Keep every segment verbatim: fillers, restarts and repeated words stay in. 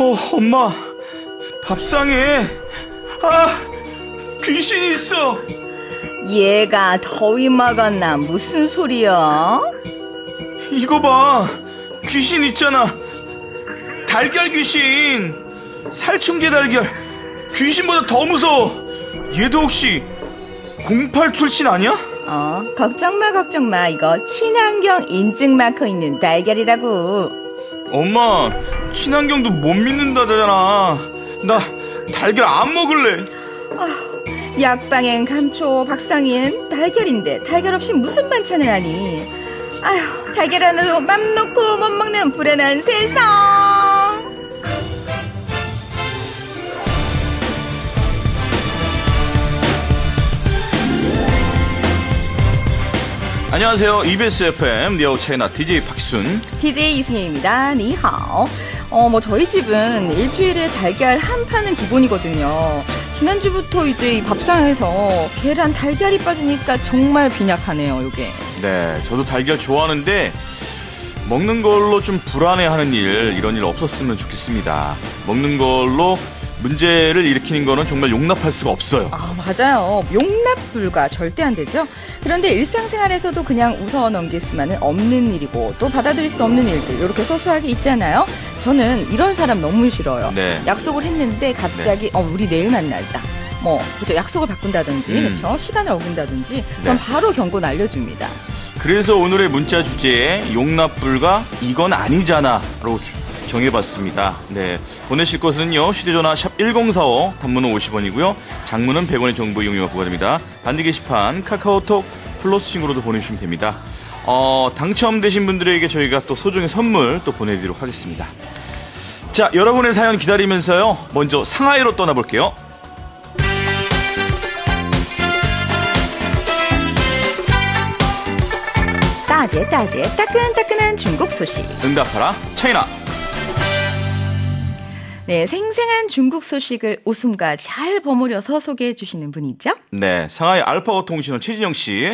어, 엄마, 밥상에 아, 귀신이 있어. 얘가 더위 먹었나? 무슨 소리야? 이거 봐, 귀신 있잖아. 달걀 귀신. 살충제 달걀. 귀신보다 더 무서워. 얘도 혹시 공팔 출신 아니야? 어, 걱정마 걱정마. 이거 친환경 인증 마크 있는 달걀이라고. 엄마, 친환경도 못 믿는다잖아. 나 달걀 안 먹을래. 아, 약방엔 감초, 박상인 달걀인데 달걀 없이 무슨 반찬을 하니? 아휴, 달걀 하나도 맘 놓고 못 먹는 불안한 세상. 안녕하세요. 이비에스 에프엠 니아오 차이나 디제이 박희순, 디제이 이승혜입니다. 니하오. 어, 뭐 저희 집은 일주일에 달걀 한 판은 기본이거든요. 지난주부터 이제 이 밥상에서 계란 달걀이 빠지니까 정말 빈약하네요, 요게. 네, 저도 달걀 좋아하는데 먹는 걸로 좀 불안해하는 일, 이런 일 없었으면 좋겠습니다. 먹는 걸로 문제를 일으키는 거는 정말 용납할 수가 없어요. 아, 맞아요. 용납 불가, 절대 안 되죠. 그런데 일상생활에서도 그냥 웃어 넘길 수만은 없는 일이고 또 받아들일 수 없는 일들 이렇게 소소하게 있잖아요. 저는 이런 사람 너무 싫어요. 네. 약속을 했는데 갑자기 네. 어 우리 내일 만나자. 뭐 그죠, 약속을 바꾼다든지 음. 그렇죠, 시간을 어긴다든지 전 네. 바로 경고 날려줍니다. 그래서 오늘의 문자 주제에 용납 불가 이건 아니잖아로 정해봤습니다. 네, 보내실 것은요, 휴대전화 샵 일공사오, 단문은 오십 원이고요 장문은 백 원의 정보 이용료가 부과됩니다. 반디 게시판 카카오톡 플러스 친구로도 보내주시면 됩니다. 어, 당첨되신 분들에게 저희가 또 소정의 선물 또 보내드리도록 하겠습니다. 자, 여러분의 사연 기다리면서요, 먼저 상하이로 떠나볼게요. 따제 따제 따끈따끈한 중국 소식, 응답하라 차이나. 네, 생생한 중국 소식을 웃음과 잘 버무려서 소개해 주시는 분이죠. 네, 상하이 알파고 통신원 최진영 씨.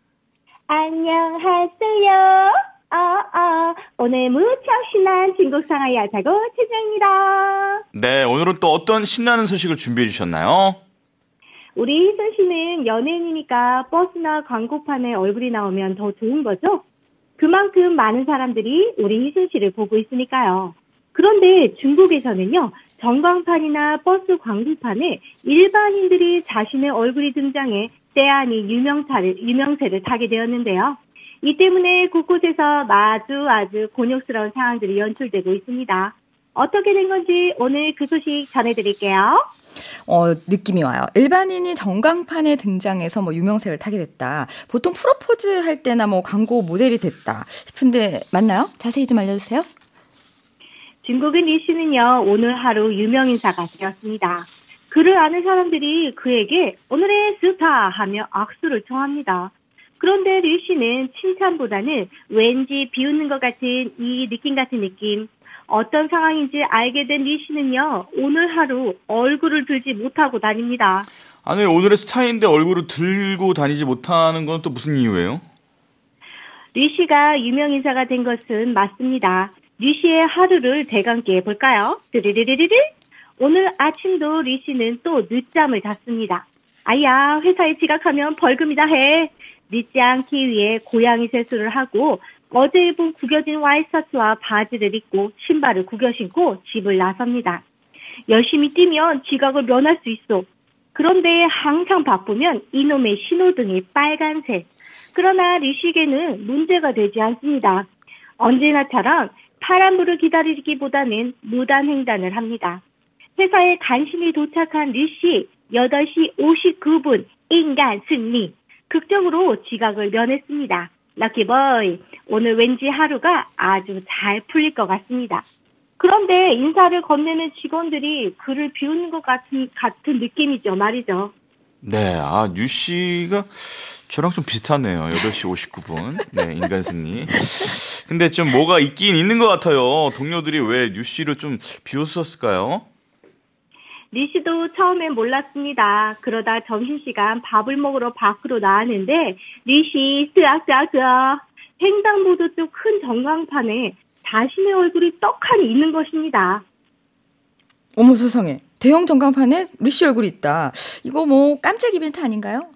안녕하세요. 아, 아, 오늘 무척 신난 중국 상하이 알파고 최진영입니다. 네, 오늘은 또 어떤 신나는 소식을 준비해 주셨나요? 우리 희순 씨는 연예인이니까 버스나 광고판에 얼굴이 나오면 더 좋은 거죠? 그만큼 많은 사람들이 우리 희순 씨를 보고 있으니까요. 그런데 중국에서는요, 전광판이나 버스 광고판에 일반인들이 자신의 얼굴이 등장해 때 아닌 유명차를, 유명세를 타게 되었는데요. 이 때문에 곳곳에서 아주 아주 곤욕스러운 상황들이 연출되고 있습니다. 어떻게 된 건지 오늘 그 소식 전해드릴게요. 어, 느낌이 와요. 일반인이 전광판에 등장해서 뭐 유명세를 타게 됐다. 보통 프로포즈 할 때나 뭐 광고 모델이 됐다 싶은데 맞나요? 자세히 좀 알려주세요. 중국은 리 씨는요, 오늘 하루 유명인사가 되었습니다. 그를 아는 사람들이 그에게 오늘의 스타 하며 악수를 청합니다. 그런데 리 씨는 칭찬보다는 왠지 비웃는 것 같은 이 느낌 같은 느낌. 어떤 상황인지 알게 된 리 씨는요, 오늘 하루 얼굴을 들지 못하고 다닙니다. 아니, 오늘의 스타인데 얼굴을 들고 다니지 못하는 건 또 무슨 이유예요? 리 씨가 유명인사가 된 것은 맞습니다. 리 씨의 하루를 대강께 해볼까요? 르르르르르. 오늘 아침도 리 씨는 또 늦잠을 잤습니다. 아야, 회사에 지각하면 벌금이다 해. 늦지 않기 위해 고양이 세수를 하고 어제 입은 구겨진 와이셔츠와 바지를 입고 신발을 구겨 신고 집을 나섭니다. 열심히 뛰면 지각을 면할 수 있어. 그런데 항상 바쁘면 이놈의 신호등이 빨간색. 그러나 리 씨에게는 문제가 되지 않습니다. 언제나처럼 파란불을 기다리기보다는 무단횡단을 합니다. 회사에 간신히 도착한 리 씨, 여덟 시 오십구 분 인간 승리. 극적으로 지각을 면했습니다. 럭키보이, 오늘 왠지 하루가 아주 잘 풀릴 것 같습니다. 그런데 인사를 건네는 직원들이 그를 비웃는 것 같은, 같은 느낌이죠, 말이죠. 네, 아, 뉴 씨가 저랑 좀 비슷하네요. 여덟 시 오십구 분. 네, 인간 승리. 근데 좀 뭐가 있긴 있는 것 같아요. 동료들이 왜 뉴 씨를 좀 비웃었을까요? 리 씨도 처음엔 몰랐습니다. 그러다 점심시간 밥을 먹으러 밖으로 나왔는데 리 씨 쓰악쓰악쓰악 횡단보도 쪽 큰 전광판에 자신의 얼굴이 떡하니 있는 것입니다. 어머 세상에. 대형 전광판에 리씨 얼굴이 있다. 이거 뭐 깜짝 이벤트 아닌가요?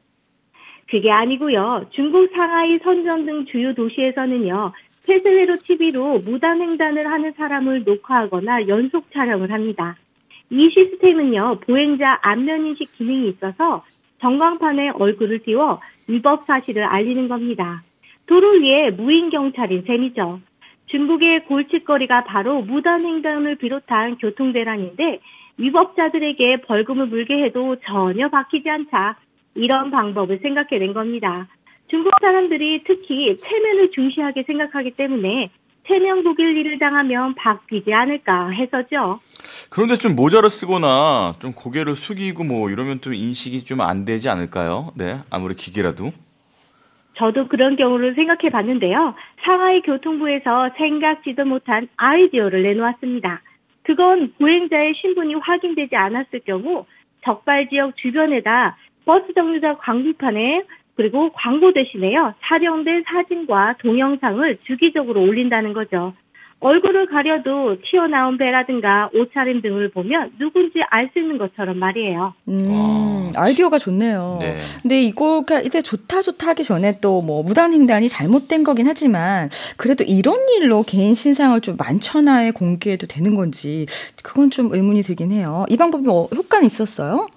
그게 아니고요. 중국 상하이, 선전 등 주요 도시에서는요. 폐쇄회로 티비로 무단횡단을 하는 사람을 녹화하거나 연속 촬영을 합니다. 이 시스템은요. 보행자 안면인식 기능이 있어서 전광판에 얼굴을 띄워 위법 사실을 알리는 겁니다. 도로 위에 무인 경찰인 셈이죠. 중국의 골칫거리가 바로 무단횡단을 비롯한 교통대란인데 위법자들에게 벌금을 물게 해도 전혀 바뀌지 않자 이런 방법을 생각해낸 겁니다. 중국 사람들이 특히 체면을 중시하게 생각하기 때문에 체면 보길리를 당하면 바뀌지 않을까 해서죠. 그런데 좀 모자를 쓰거나 좀 고개를 숙이고 뭐 이러면 또 인식이 좀 안 되지 않을까요? 네, 아무리 기계라도. 저도 그런 경우를 생각해 봤는데요. 상하이 교통부에서 생각지도 못한 아이디어를 내놓았습니다. 그건 보행자의 신분이 확인되지 않았을 경우 적발지역 주변에다 버스 정류장 광고판에 그리고 광고 대신에요. 촬영된 사진과 동영상을 주기적으로 올린다는 거죠. 얼굴을 가려도 튀어나온 배라든가 옷차림 등을 보면 누군지 알 수 있는 것처럼 말이에요. 음, 아이디어가 좋네요. 네. 근데 이거가 이제 좋다 좋다 하기 전에 또 뭐 무단횡단이 잘못된 거긴 하지만 그래도 이런 일로 개인 신상을 좀 만천하에 공개해도 되는 건지 그건 좀 의문이 들긴 해요. 이 방법이 뭐 효과는 있었어요?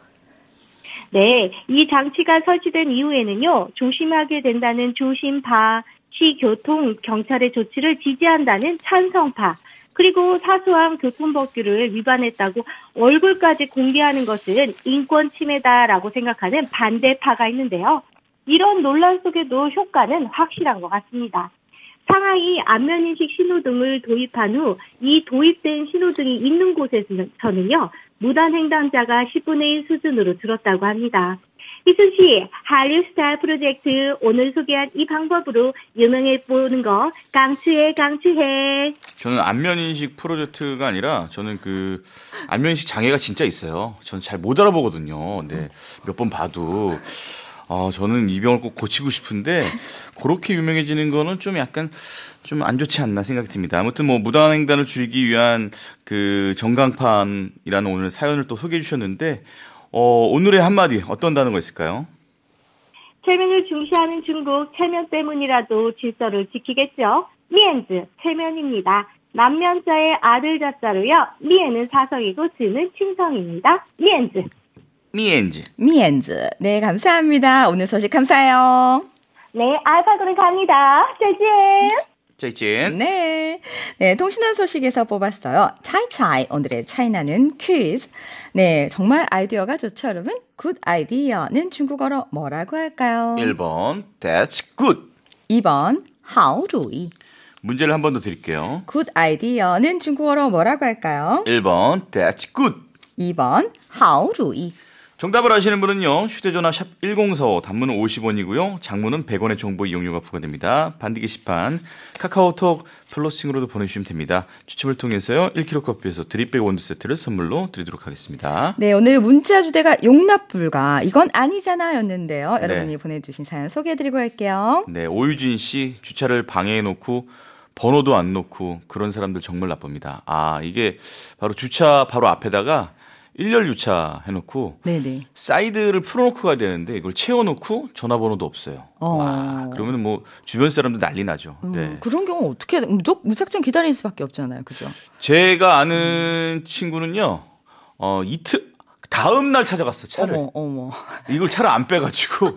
네, 이 장치가 설치된 이후에는요. 조심하게 된다는 조심파, 시교통 경찰의 조치를 지지한다는 찬성파, 그리고 사소한 교통법규를 위반했다고 얼굴까지 공개하는 것은 인권 침해다라고 생각하는 반대파가 있는데요. 이런 논란 속에도 효과는 확실한 것 같습니다. 상하이 안면인식 신호등을 도입한 후 이 도입된 신호등이 있는 곳에서는요. 무단횡단자가 십분의 일 수준으로 줄었다고 합니다. 희순 씨, 한류 스타일 프로젝트 오늘 소개한 이 방법으로 유명해 보는 거 강추해 강추해. 저는 안면인식 프로젝트가 아니라 저는 그 안면인식 장애가 진짜 있어요. 저는 잘 못 알아보거든요. 네, 몇 번 봐도 어, 저는 이 병을 꼭 고치고 싶은데 그렇게 유명해지는 거는 좀 약간 좀 안 좋지 않나 생각이 듭니다. 아무튼 뭐 무단횡단을 줄이기 위한 그 전광판이라는 오늘 사연을 또 소개해 주셨는데 어, 오늘의 한마디 어떤 단어가 있을까요? 체면을 중시하는 중국, 체면 때문이라도 질서를 지키겠죠. 미엔즈, 체면입니다. 남면자의 아들 자자로요. 미엔은 사성이고 즈는 칭성입니다. 미엔즈. 미엔즈. 미엔즈. 네, 감사합니다. 오늘 소식 감사해요. 네, 알파고는 갑니다. 짜잔. 짜이찐. 네. 네, 통신원 소식에서 뽑았어요. 차이차이, 오늘의 차이나는 퀴즈. 네, 정말 아이디어가 좋죠, 여러분? 굿 아이디어는 중국어로 뭐라고 할까요? 일 번 That's good. 이 번 하오루이. 문제를 한 번 더 드릴게요. 굿 아이디어는 중국어로 뭐라고 할까요? 일 번 That's good. 이 번 하오루이. 정답을 아시는 분은요. 휴대전화 샵 일공사오 단문은 오십 원이고요. 장문은 백 원의 정보 이용료가 부과됩니다. 반디 게시판 카카오톡 플러싱으로도 보내주시면 됩니다. 추첨을 통해서요. 일 킬로그램 커피에서 드립백 원두 세트를 선물로 드리도록 하겠습니다. 네, 오늘 문자 주제가 용납 불가. 이건 아니잖아 였는데요. 네. 여러분이 보내주신 사연 소개해드리고 할게요. 네, 오유진 씨 주차를 방해해놓고 번호도 안 놓고 그런 사람들 정말 나쁩니다. 아, 이게 바로 주차 바로 앞에다가 일렬 유차 해놓고 네네. 사이드를 풀어놓고 가야 되는데 이걸 채워놓고 전화번호도 없어요. 어. 와, 그러면 뭐 주변 사람들 난리 나죠. 음, 네. 그런 경우 어떻게 해야 돼? 무조, 무작정 기다릴 수밖에 없잖아요. 그죠? 제가 아는 친구는요, 어, 이틀, 다음 날 찾아갔어요, 차를. 어머, 어머. 이걸 차를 안 빼가지고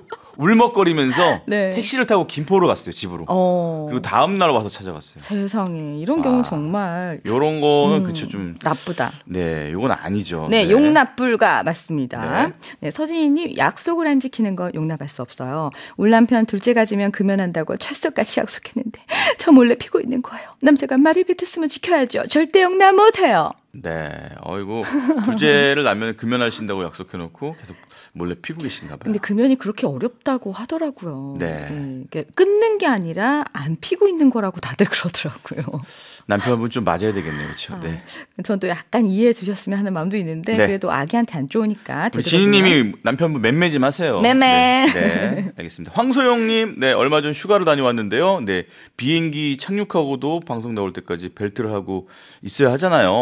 울먹거리면서 네. 택시를 타고 김포로 갔어요, 집으로. 어. 그리고 다음 날 와서 찾아갔어요. 세상에. 이런 경우 아, 정말. 요런 거는 음, 그쵸, 좀. 나쁘다. 네, 요건 아니죠. 네, 용납 불가 맞습니다. 네. 네, 서진희님 약속을 안 지키는 건 용납할 수 없어요. 울 남편 둘째 가지면 금연한다고 철석같이 약속했는데 저 몰래 피고 있는 거예요. 남자가 말을 뱉었으면 지켜야죠. 절대 용납 못해요. 네, 어이구 둘째를 낳으면 금연하신다고 약속해놓고 계속 몰래 피고 계신가 봐요. 근데 금연이 그렇게 어렵다고 하더라고요. 네. 네, 이게 끊는 게 아니라 안 피고 있는 거라고 다들 그러더라고요. 남편분 좀 맞아야 되겠네요, 그렇죠? 네. 전 또 약간 이해해 주셨으면 하는 마음도 있는데 네. 그래도 아기한테 안 좋으니까. 우리 지니님이 남편분 맴매 좀 하세요. 맴매. 네, 네, 알겠습니다. 황소영님, 네 얼마 전 휴가를 다녀왔는데요. 네 비행기 착륙하고도 방송 나올 때까지 벨트를 하고 있어야 하잖아요. 근데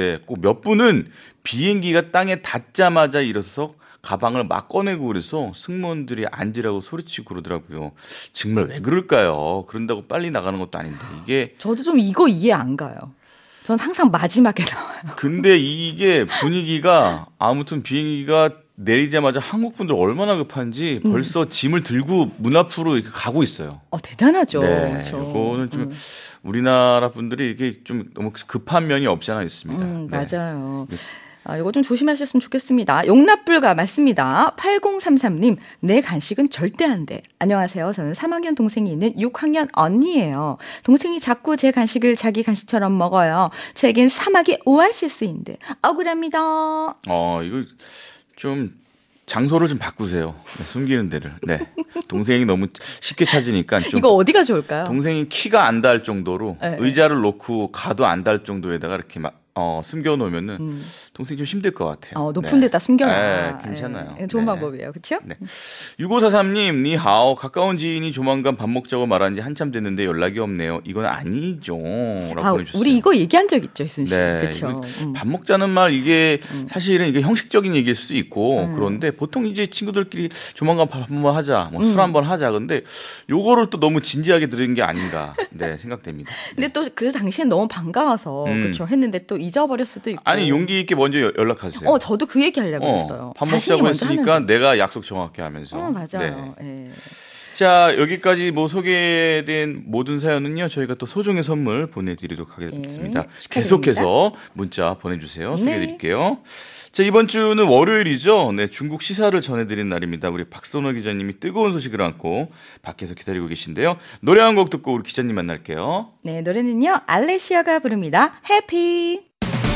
네, 꼭 몇 분은 비행기가 땅에 닿자마자 일어서 가방을 막 꺼내고 그래서 승무원들이 앉으라고 소리치고 그러더라고요. 정말 왜 그럴까요? 그런다고 빨리 나가는 것도 아닌데 이게 저도 좀 이거 이해 안 가요. 전 항상 마지막에 나와요. 근데 이게 분위기가 아무튼 비행기가 내리자마자 한국 분들 얼마나 급한지 음. 벌써 짐을 들고 문 앞으로 이렇게 가고 있어요. 어, 대단하죠. 네, 저. 이거는 좀 음. 우리나라 분들이 이게 좀 너무 급한 면이 없지 않아 있습니다. 음, 네. 맞아요. 아, 이거 좀 조심하셨으면 좋겠습니다. 용납불가 맞습니다. 팔공삼삼 님, 내 간식은 절대 안 돼. 안녕하세요. 저는 삼 학년 동생이 있는 육 학년 언니예요. 동생이 자꾸 제 간식을 자기 간식처럼 먹어요. 제겐 사막의 오아시스인데 억울합니다. 어, 이거 좀 장소를 좀 바꾸세요. 네, 숨기는 데를. 네. 동생이 너무 쉽게 찾으니까 좀 이거 어디가 좋을까요? 동생이 키가 안 닿을 정도로 네, 의자를 놓고 가도 안 닿을 정도에다가 이렇게 막 어, 숨겨놓으면은 음. 동생이 좀 힘들 것 같아요. 어, 높은 네. 데다 숨겨놔. 네, 괜찮아요. 네, 좋은 네. 방법이에요. 그렇죠? 네. 육오사삼 님, 니하오. 가까운 지인이 조만간 밥 먹자고 말한 지 한참 됐는데 연락이 없네요. 이건 아니죠. 라고 아, 보내주셨어요. 우리 이거 얘기한 적 있죠, 이순 씨. 네, 그렇죠. 음. 밥 먹자는 말 이게 음. 사실은 이게 형식적인 얘기일 수 있고 음. 그런데 보통 이제 친구들끼리 조만간 밥 한번 하자, 뭐 술 한번 하자. 근데 요거를 또 너무 진지하게 들은 게 아닌가, 네 생각됩니다. 근데 네. 또 그 당시엔 너무 반가워서 음. 그렇죠 했는데 또 잊어버릴 수도 있고. 아니 용기 있게 먼저 연락하세요. 어, 저도 그 얘기 하려고 어, 했어요. 밥 먹자고 했으니까 내가 약속 정확히 하면서. 어, 맞아요. 네. 네. 자, 여기까지 뭐 소개된 모든 사연은요, 저희가 또 소정의 선물 보내드리도록 하겠습니다. 네, 계속해서 문자 보내주세요. 소개해드릴게요. 네. 자, 이번 주는 월요일이죠. 네, 중국 시사를 전해드리는 날입니다. 우리 박선호 기자님이 뜨거운 소식을 안고 밖에서 기다리고 계신데요. 노래 한 곡 듣고 우리 기자님 만날게요. 네, 노래는요, 알레시아가 부릅니다. 해피.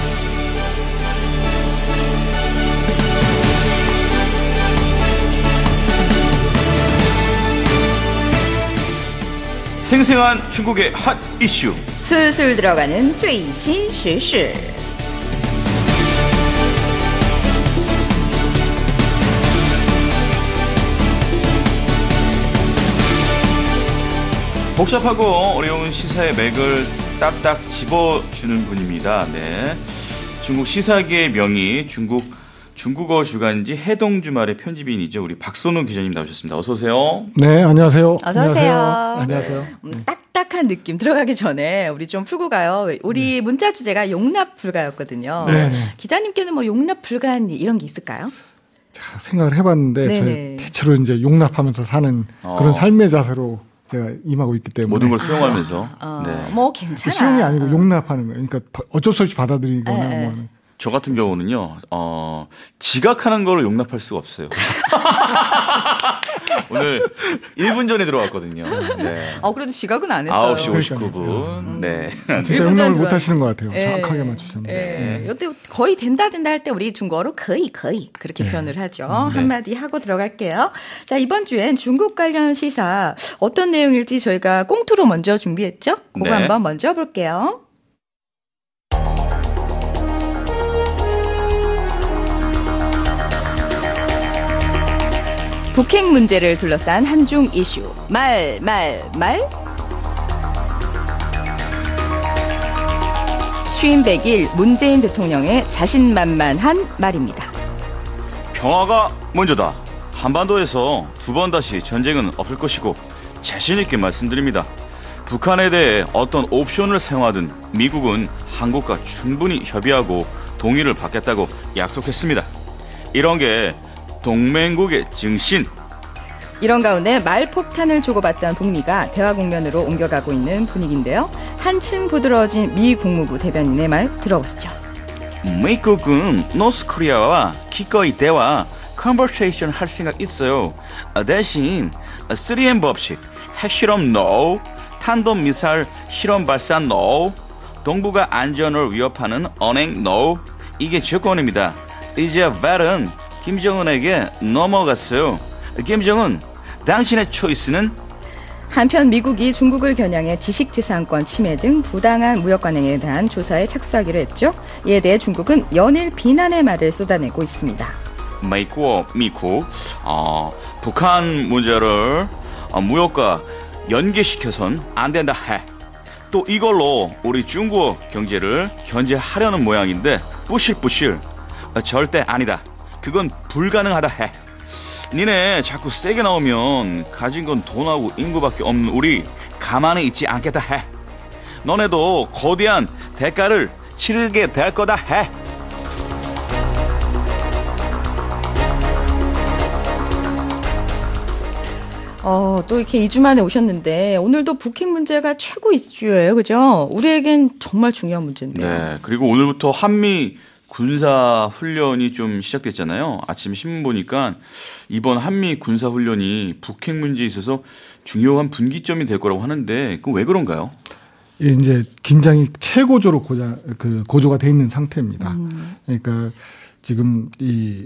생생한 중국의 핫 이슈. 술술 들어가는 最新时事. 복잡하고 어려운 시사의 맥을 딱딱 집어주는 분입니다. 네, 중국 시사계의 명의 중국 중국어 주간지 해동주말의 편집인이죠. 우리 박선우 기자님 나오셨습니다. 어서 오세요. 네, 안녕하세요. 어서 오세요. 안녕하세요. 음, 딱딱한 느낌 들어가기 전에 우리 좀 풀고 가요. 우리 네. 문자 주제가 용납 불가였거든요. 네. 기자님께는 뭐 용납 불가한 일 이런 게 있을까요? 자, 생각을 해봤는데 저희 대체로 이제 용납하면서 사는 어. 그런 삶의 자세로 제가 임하고 있기 때문에 모든 걸 수용하면서 아, 어, 네. 뭐 괜찮아. 수용이 아니고 용납하는 거예요. 그러니까 어쩔 수 없이 받아들이거나 에, 에. 뭐. 저 같은 경우는요, 어, 지각하는 걸 용납할 수가 없어요. 오늘 일 분 전에 들어왔거든요. 네. 어, 그래도 지각은 안 했어요. 아홉 시 오십구 분. 음. 네. 진짜 용납을 못 하시는 것 같아요. 예. 정확하게 맞추셨는데. 예. 예. 이때 거의 된다 된다 할 때 우리 중국어로 거의 거의 그렇게 예. 표현을 하죠. 네. 한마디 하고 들어갈게요. 자, 이번 주엔 중국 관련 시사 어떤 내용일지 저희가 꽁투로 먼저 준비했죠? 그거 네. 한번 먼저 볼게요. 북핵 문제를 둘러싼 한중 이슈. 말, 말, 말. 취임 백 일 문재인 대통령의 자신만만한 말입니다. 평화가 먼저다. 한반도에서 두 번 다시 전쟁은 없을 것이고 자신 있게 말씀드립니다. 북한에 대해 어떤 옵션을 사용하든 미국은 한국과 충분히 협의하고 동의를 받겠다고 약속했습니다. 이런 게 동맹국의 정신. 이런 가운데 말폭탄을 주고받던 북미가 대화 국면으로 옮겨가고 있는 분위기인데요. 한층 부드러워진 미 국무부 대변인의 말 들어보시죠. 미국은 노스코리아와 기꺼이 대화, 컨버세이션 할 생각 있어요. 대신 쓰리 엠 법칙, 핵실험 NO, 탄도미사일 실험 발사 NO, 동북아 안전을 위협하는 언행 NO, 이게 조건입니다. 이제 발은 김정은에게 넘어갔어요. 김정은, 당신의 초이스는? 한편 미국이 중국을 겨냥해 지식재산권 침해 등 부당한 무역 관행에 대한 조사에 착수하기로 했죠. 이에 대해 중국은 연일 비난의 말을 쏟아내고 있습니다. 미국, 미국, 어, 북한 문제를 어, 무역과 연계시켜선 안 된다 해. 또 이걸로 우리 중국 경제를 견제하려는 모양인데 뿌실뿌실. 절대 아니다. 그건 불가능하다 해. 니네 자꾸 세게 나오면 가진 건 돈하고 인구밖에 없는 우리 가만히 있지 않겠다 해. 너네도 거대한 대가를 치르게 될 거다 해. 어, 또 이렇게 이 주 만에 오셨는데 오늘도 북핵 문제가 최고 이슈예요. 그죠? 우리에겐 정말 중요한 문제인데요. 네. 그리고 오늘부터 한미 군사 훈련이 좀 시작됐잖아요. 아침 신문 보니까 이번 한미 군사 훈련이 북핵 문제에 있어서 중요한 분기점이 될 거라고 하는데 그건 왜 그런가요? 이제 긴장이 최고조로 고자, 그 고조가 돼 있는 상태입니다. 음. 그러니까 지금 이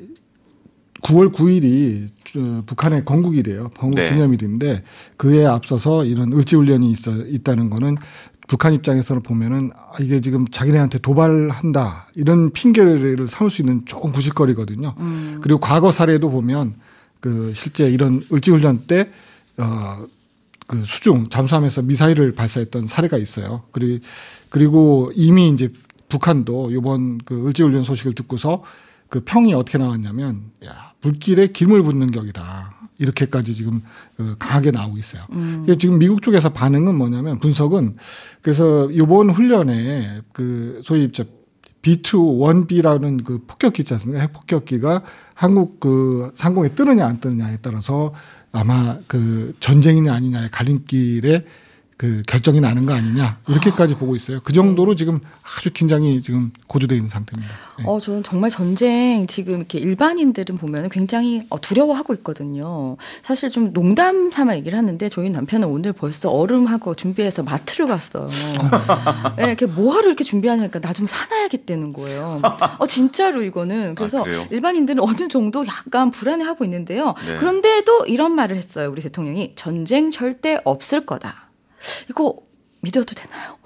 구월 구일이 북한의 건국일이에요. 건국 네. 기념일인데 그에 앞서서 이런 을지훈련이 있어 있다는 거는 북한 입장에서는 보면은 이게 지금 자기네한테 도발한다 이런 핑계를 삼을 수 있는 조금 구실거리거든요. 음. 그리고 과거 사례도 보면 그 실제 이런 을지훈련 때 어, 그 수중 잠수함에서 미사일을 발사했던 사례가 있어요. 그리고 그리고 이미 이제 북한도 이번 그 을지훈련 소식을 듣고서 그 평이 어떻게 나왔냐면 야 불길에 김을 붓는 격이다. 이렇게까지 지금 강하게 나오고 있어요. 음. 지금 미국 쪽에서 반응은 뭐냐면 분석은 그래서 이번 훈련에 그 소위 비 투 원 비라는 그 폭격기 있지 않습니까? 핵폭격기가 한국 그 상공에 뜨느냐 안 뜨느냐에 따라서 아마 그 전쟁이냐 아니냐의 갈림길에 그 결정이 나는 거 아니냐 이렇게까지 보고 있어요. 그 정도로 지금 아주 긴장이 지금 고조되어 있는 상태입니다. 네. 어, 저는 정말 전쟁 지금 이렇게 일반인들은 보면 굉장히 두려워하고 있거든요. 사실 좀 농담 삼아 얘기를 하는데 저희 남편은 오늘 벌써 얼음하고 준비해서 마트를 갔어요. 네, 이렇게 뭐하러 이렇게 준비하냐니까 나 좀 사놔야겠다는 거예요. 어, 진짜로 이거는. 그래서 아, 일반인들은 어느 정도 약간 불안해하고 있는데요. 네. 그런데도 이런 말을 했어요. 우리 대통령이 전쟁 절대 없을 거다. 이거 믿어도 되나요?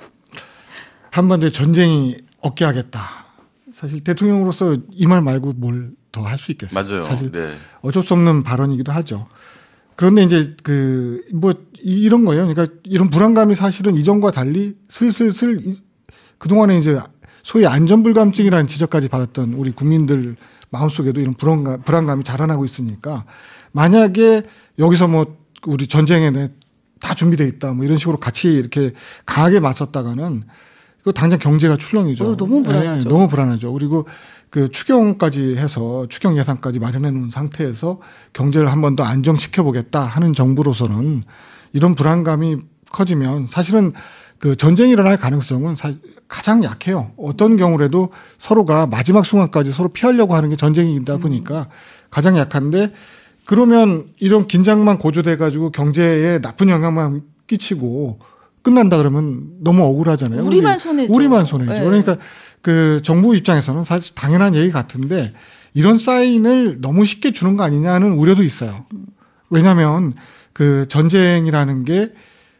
한반도에 전쟁이 없게 하겠다. 사실 대통령으로서 이 말 말고 뭘 더 할 수 있겠어요? 맞아요. 사실 네. 어쩔 수 없는 발언이기도 하죠. 그런데 이제 그 뭐 이런 거예요. 그러니까 이런 불안감이 사실은 이전과 달리 슬슬슬 그 동안에 이제 소위 안전불감증이라는 지적까지 받았던 우리 국민들 마음속에도 이런 불안감, 불안감이 자라나고 있으니까 만약에 여기서 뭐 우리 전쟁에 다 준비되어 있다. 뭐 이런 식으로 같이 이렇게 강하게 맞섰다가는 이거 당장 경제가 출렁이죠. 어, 너무 불안하죠. 네, 너무 불안하죠. 그리고 그 추경까지 해서 추경 예산까지 마련해 놓은 상태에서 경제를 한 번 더 안정시켜 보겠다 하는 정부로서는 이런 불안감이 커지면 사실은 그 전쟁이 일어날 가능성은 가장 약해요. 어떤 경우라도 서로가 마지막 순간까지 서로 피하려고 하는 게 전쟁이다 보니까 가장 약한데 그러면 이런 긴장만 고조돼 가지고 경제에 나쁜 영향만 끼치고 끝난다 그러면 너무 억울하잖아요. 우리만 손해죠. 우리만 손해죠. 네. 그러니까 그 정부 입장에서는 사실 당연한 얘기 같은데 이런 사인을 너무 쉽게 주는 거 아니냐는 우려도 있어요. 왜냐하면 그 전쟁이라는 게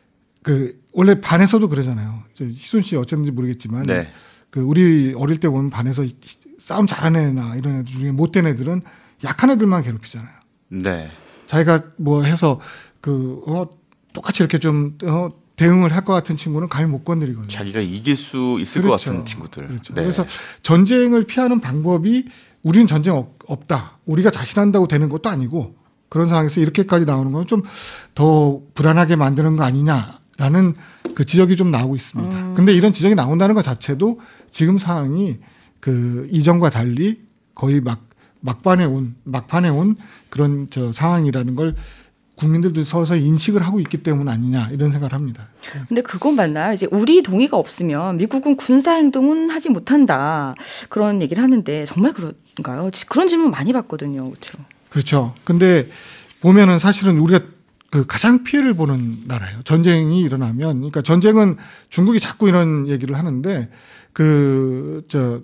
그 원래 반에서도 그러잖아요. 희순 씨 어쨌는지 모르겠지만 네. 그 우리 어릴 때 보면 반에서 싸움 잘하는 애나 이런 애들 중에 못된 애들은 약한 애들만 괴롭히잖아요. 네. 자기가 뭐 해서 그, 어, 똑같이 이렇게 좀, 어, 대응을 할 것 같은 친구는 감히 못 건드리거든요. 자기가 이길 수 있을 그렇죠. 것 같은 친구들. 그렇죠. 네. 그래서 전쟁을 피하는 방법이 우리는 전쟁 없, 없다. 우리가 자신한다고 되는 것도 아니고 그런 상황에서 이렇게까지 나오는 건 좀 더 불안하게 만드는 거 아니냐라는 그 지적이 좀 나오고 있습니다. 음. 근데 이런 지적이 나온다는 것 자체도 지금 상황이 그 이전과 달리 거의 막 막판에 온, 막판에 온 그런 저 상황이라는 걸 국민들도 서서히 인식을 하고 있기 때문 아니냐 이런 생각을 합니다. 근데 그건 맞나요? 이제 우리 동의가 없으면 미국은 군사 행동은 하지 못한다. 그런 얘기를 하는데 정말 그런가요? 그런 질문 많이 받거든요. 그렇죠. 그렇죠. 근데 보면은 사실은 우리가 그 가장 피해를 보는 나라예요. 전쟁이 일어나면. 그러니까 전쟁은 중국이 자꾸 이런 얘기를 하는데 그, 저,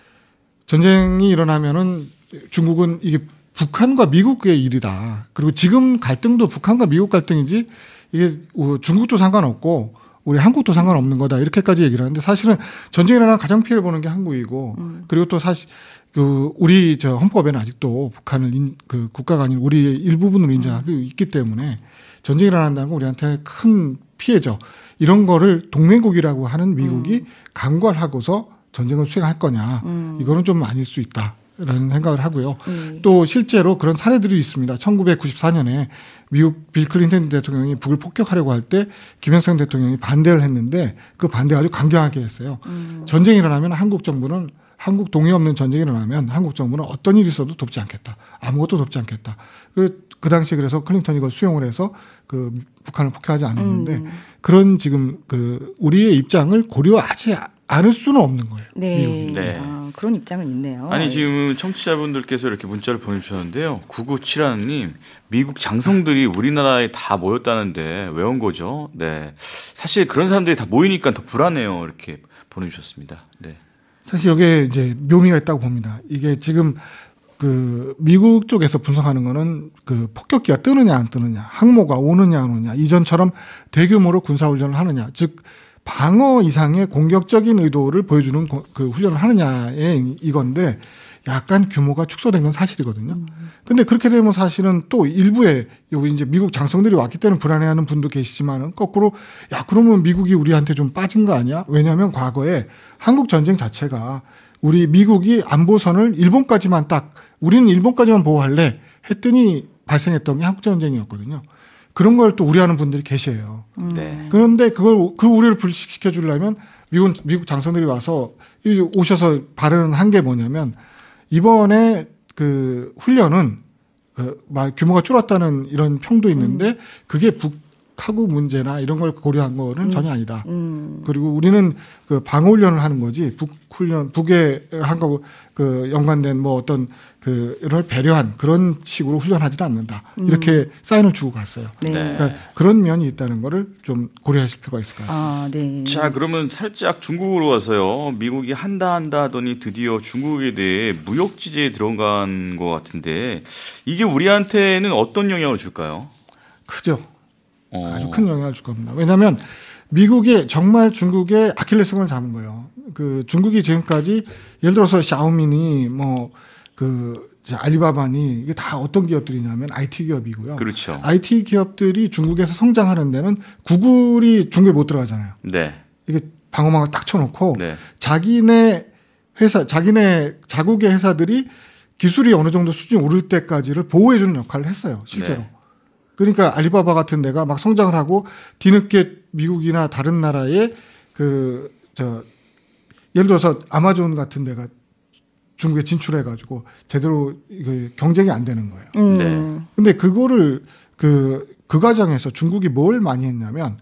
전쟁이 일어나면은 중국은 이게 북한과 미국의 일이다. 그리고 지금 갈등도 북한과 미국 갈등이지 이게 중국도 상관없고 우리 한국도 상관없는 거다. 이렇게까지 얘기를 하는데 사실은 전쟁이 일어나면 가장 피해를 보는 게 한국이고 음. 그리고 또 사실 그 우리 저 헌법에는 아직도 북한을 인, 그 국가가 아닌 우리 일부분으로 인정하고 음. 있기 때문에 전쟁이 일어난다는 건 우리한테 큰 피해죠. 이런 거를 동맹국이라고 하는 미국이 음. 강괄하고서 전쟁을 수행할 거냐. 음. 이거는 좀 아닐 수 있다라는 생각을 하고요. 음. 또 실제로 그런 사례들이 있습니다. 천구백구십사 년에 미국 빌 클린턴 대통령이 북을 폭격하려고 할 때 김영삼 대통령이 반대를 했는데 그 반대 아주 강경하게 했어요. 음. 전쟁이 일어나면 한국 정부는 한국 동의 없는 전쟁이 일어나면 한국 정부는 어떤 일이 있어도 돕지 않겠다. 아무것도 돕지 않겠다. 그, 그 당시에 그래서 클린턴이 이걸 수용을 해서 그 북한을 폭격하지 않았는데 음. 그런 지금 그 우리의 입장을 고려하지 않을 수는 없는 거예요. 네. 네. 아, 그런 입장은 있네요. 아니 지금 청취자분들께서 이렇게 문자를 보내주셨는데요. 구구칠일 님 미국 장성들이 우리나라에 다 모였다는데 왜 온 거죠? 네. 사실 그런 사람들이 다 모이니까 더 불안해요. 이렇게 보내주셨습니다. 네. 사실 여기에 이제 묘미가 있다고 봅니다. 이게 지금 그 미국 쪽에서 분석하는 거는 그 폭격기가 뜨느냐 안 뜨느냐, 항모가 오느냐 안 오느냐, 이전처럼 대규모로 군사훈련을 하느냐, 즉 방어 이상의 공격적인 의도를 보여주는 그 훈련을 하느냐의 이건데 약간 규모가 축소된 건 사실이거든요. 근데 그렇게 되면 사실은 또 일부에 여기 이제 미국 장성들이 왔기 때문에 불안해하는 분도 계시지만은 거꾸로 야 그러면 미국이 우리한테 좀 빠진 거 아니야? 왜냐하면 과거에 한국 전쟁 자체가 우리 미국이 안보선을 일본까지만 딱 우리는 일본까지만 보호할래 했더니 발생했던 게 한국 전쟁이었거든요. 그런 걸 또 우려하는 분들이 계세요. 네. 그런데 그걸 그 우려를 불식시켜 주려면 미국 미국 장성들이 와서 오셔서 발언한 게 뭐냐면 이번에 그 훈련은 그 규모가 줄었다는 이런 평도 있는데 음. 그게 북하구 문제나 이런 걸 고려한 거는 음. 전혀 아니다. 음. 그리고 우리는 그 방어 훈련을 하는 거지 북 훈련 북에 한 거 그 연관된 뭐 어떤 그를 배려한 그런 식으로 훈련하지는 않는다. 음. 이렇게 사인을 주고 갔어요. 네. 그러니까 그런 면이 있다는 거를 좀 고려하실 필요가 있을 것 같습니다. 아, 네. 자, 그러면 살짝 중국으로 와서요. 미국이 한다 한다 하더니 드디어 중국에 대해 무역 지제에 들어간 것 같은데 이게 우리한테는 어떤 영향을 줄까요? 크죠. 어. 아주 큰 영향을 줄 겁니다. 왜냐하면 미국이 정말 중국의 아킬레스건을 잡은 거예요. 그 중국이 지금까지 예를 들어서 샤오미니 뭐 그 알리바바니 이게 다 어떤 기업들이냐면 아이티 기업이고요. 그렇죠. 아이티 기업들이 중국에서 성장하는 데는 구글이 중국에 못 들어가잖아요. 네. 이게 방어망을 딱 쳐놓고 네. 자기네 회사, 자기네 자국의 회사들이 기술이 어느 정도 수준이 오를 때까지를 보호해주는 역할을 했어요. 실제로. 네. 그러니까 알리바바 같은 데가 막 성장을 하고 뒤늦게 미국이나 다른 나라에 그, 저, 예를 들어서 아마존 같은 데가 중국에 진출해가지고 제대로 경쟁이 안 되는 거예요. 음. 네. 근데 그거를 그, 그 과정에서 중국이 뭘 많이 했냐면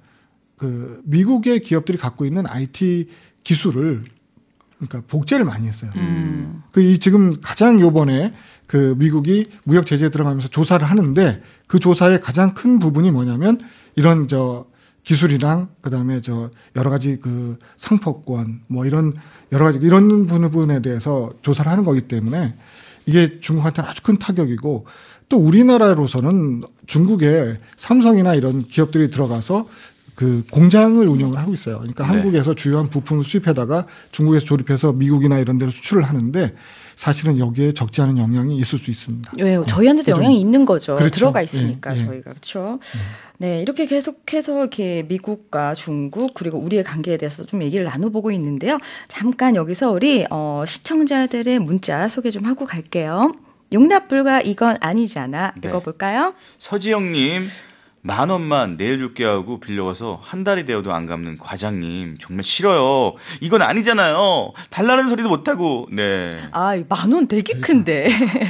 그 미국의 기업들이 갖고 있는 아이티 기술을 그러니까 복제를 많이 했어요. 음. 그 이 지금 가장 요번에 그 미국이 무역 제재에 들어가면서 조사를 하는데 그 조사의 가장 큰 부분이 뭐냐면 이런 저 기술이랑 그다음에 저 여러 가지 그 상표권 뭐 이런 여러 가지 이런 부분에 대해서 조사를 하는 거기 때문에 이게 중국한테는 아주 큰 타격이고 또 우리나라로서는 중국에 삼성이나 이런 기업들이 들어가서 그 공장을 운영을 하고 있어요. 그러니까 네. 한국에서 주요한 부품을 수입해다가 중국에서 조립해서 미국이나 이런 데로 수출을 하는데 사실은 여기에 적지 않은 영향이 있을 수 있습니다. 왜 저희한테도 네. 영향이 있는 거죠. 그렇죠. 들어가 있으니까 예, 예. 저희가 그렇죠. 네, 이렇게 계속해서 이렇게 미국과 중국 그리고 우리의 관계에 대해서 좀 얘기를 나눠보고 있는데요. 잠깐 여기서 우리 어, 시청자들의 문자 소개 좀 하고 갈게요. 용납 불가 이건 아니잖아. 네. 읽어볼까요? 서지영님. 만 원만 내일 줄게 하고 빌려가서 한 달이 되어도 안 갚는 과장님 정말 싫어요. 이건 아니잖아요. 달라는 소리도 못하고. 네. 아, 만 원 되게 큰데.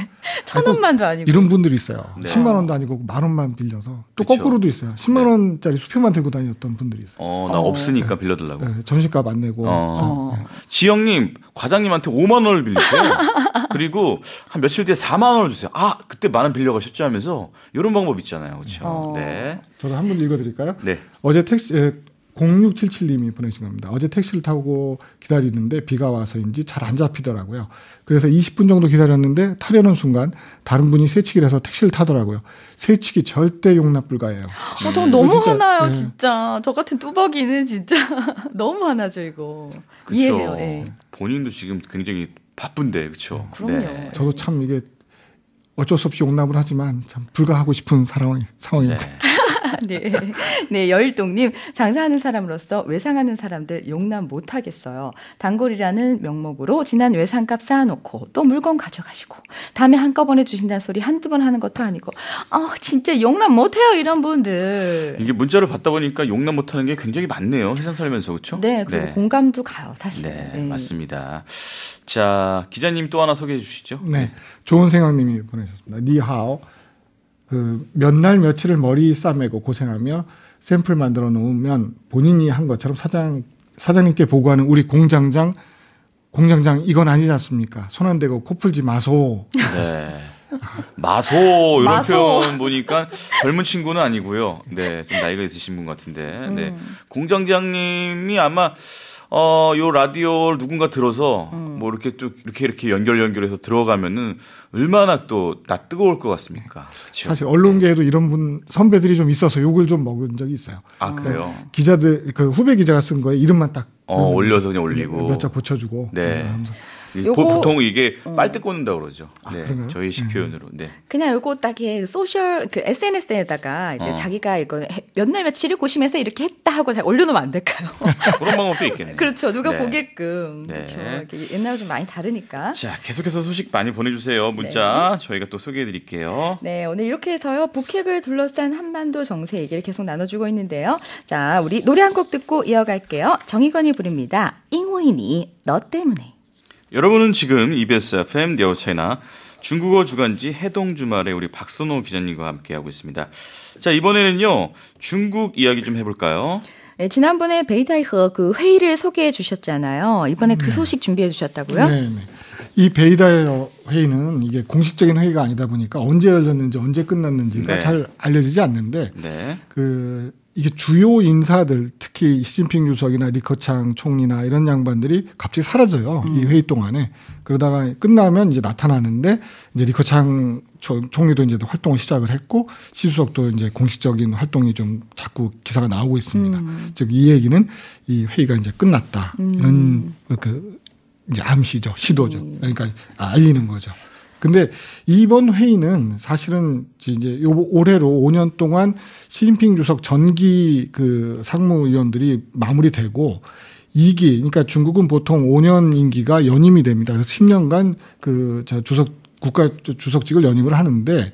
천 원만도 아니고. 이런 분들이 있어요. 네. 십만 원도 아니고 만 원만 빌려서. 또 그쵸. 거꾸로도 있어요. 십만 원짜리 수표만 들고 다녔던 분들이 있어요. 어, 나 어. 없으니까 빌려달라고. 네, 점심값 안 내고. 어. 네. 지영님, 과장님한테 오만 원을 빌리세요. 그리고 한 며칠 뒤에 사만 원을 주세요. 아, 그때 만 원 빌려가셨죠 하면서 이런 방법 있잖아요. 그렇죠. 어. 네. 저도 한 번 읽어드릴까요? 네. 어제 택시, 에, 공육칠칠님이 보내신 겁니다. 어제 택시를 타고 기다리는데 비가 와서인지 잘 안 잡히더라고요. 그래서 이십 분 정도 기다렸는데 타려는 순간 다른 분이 새치기를 해서 택시를 타더라고요. 새치기 절대 용납 불가예요. 어, 저 너무 진짜, 화나요, 네. 진짜. 저 같은 뚜벅이는 진짜 너무 화나죠, 이거. 그쵸. 이해해요. 예. 본인도 지금 굉장히 바쁜데, 그렇죠. 그럼요. 네. 저도 참 이게 어쩔 수 없이 용납을 하지만 참 불가하고 싶은 상황, 상황입니다. 네. 네. 네, 여일동님. 장사하는 사람으로서 외상하는 사람들 용납 못하겠어요. 단골이라는 명목으로 지난 외상값 쌓아놓고 또 물건 가져가시고 다음에 한꺼번에 주신다는 소리 한두 번 하는 것도 아니고 아 진짜 용납 못해요 이런 분들. 이게 문자를 받다 보니까 용납 못하는 게 굉장히 많네요. 세상 살면서 그렇죠? 네, 그리고 네. 공감도 가요 사실. 네, 네. 맞습니다. 자, 기자님 또 하나 소개해 주시죠. 네, 좋은 생각님이 보내셨습니다. 니하오. 그 몇 날 며칠을 머리 싸매고 고생하며 샘플 만들어 놓으면 본인이 한 것처럼 사장 사장님께 보고하는 우리 공장장 공장장 이건 아니지 않습니까? 손 안 대고 코 풀지 마소. 네. 마소 이런 마소. 표현 보니까 젊은 친구는 아니고요. 네, 좀 나이가 있으신 분 같은데. 네. 음. 공장장님이 아마 어, 요 라디오를 누군가 들어서 음. 뭐 이렇게 또 이렇게 이렇게 연결 연결해서 들어가면은 얼마나 또 나 뜨거울 것 같습니까? 그렇죠? 사실 언론계에도 이런 분 선배들이 좀 있어서 욕을 좀 먹은 적이 있어요. 아, 그래요? 기자들 그 후배 기자가 쓴 거에 이름만 딱 어, 올려서 그냥 올리고. 몇 자 고쳐주고. 네. 하면서. 이 요거- 보- 보통 이게 빨대 꽂는다 그러죠. 네. 그런가요? 저희식 표현으로. 네. 그냥 요거 딱 이렇게 소셜 그 에스엔에스에다가 이제 어. 자기가 이거 몇 날 며칠을 고심해서 이렇게 했다 하고 잘 올려놓으면 안 될까요? 그런 방법도 있겠네요. 그렇죠. 누가 네. 보게끔. 네. 그렇죠. 이렇게 옛날과 좀 많이 다르니까. 자, 계속해서 소식 많이 보내주세요. 문자 저희가 또 소개해드릴게요. 네, 오늘 이렇게 해서요. 북핵을 둘러싼 한반도 정세 얘기를 계속 나눠주고 있는데요. 자, 우리 노래 한 곡 듣고 이어갈게요. 정희건이 부릅니다. 잉호인이 너 때문에. 여러분은 지금 이비에스 에프엠 네오차이나 중국어 주간지 해동주말에 우리 박선호 기자님과 함께하고 있습니다. 자, 이번에는요. 중국 이야기 좀 해볼까요? 네, 지난번에 베이다이허 그 회의를 소개해 주셨잖아요. 이번에 그 소식 준비해 주셨다고요? 네, 네. 이 베이다 회의는 이게 공식적인 회의가 아니다 보니까 언제 열렸는지 언제 끝났는지가 네. 잘 알려지지 않는데 네. 그 이게 주요 인사들 특히 시진핑 주석이나 리커창 총리나 이런 양반들이 갑자기 사라져요. 음. 이 회의 동안에. 그러다가 끝나면 이제 나타나는데 이제 리커창 총리도 이제 활동을 시작을 했고 시 주석도 이제 공식적인 활동이 좀 자꾸 기사가 나오고 있습니다. 음. 즉 이 얘기는 이 회의가 이제 끝났다. 음. 이런 그 이제 암시죠. 시도죠. 그러니까 알리는 거죠. 근데 이번 회의는 사실은 이제 요 올해로 오 년 동안 시진핑 주석 전기 그 상무위원들이 마무리되고 이 기, 그러니까 중국은 보통 오 년 임기가 연임이 됩니다. 그래서 십 년간 그 저 주석 국가 주석직을 연임을 하는데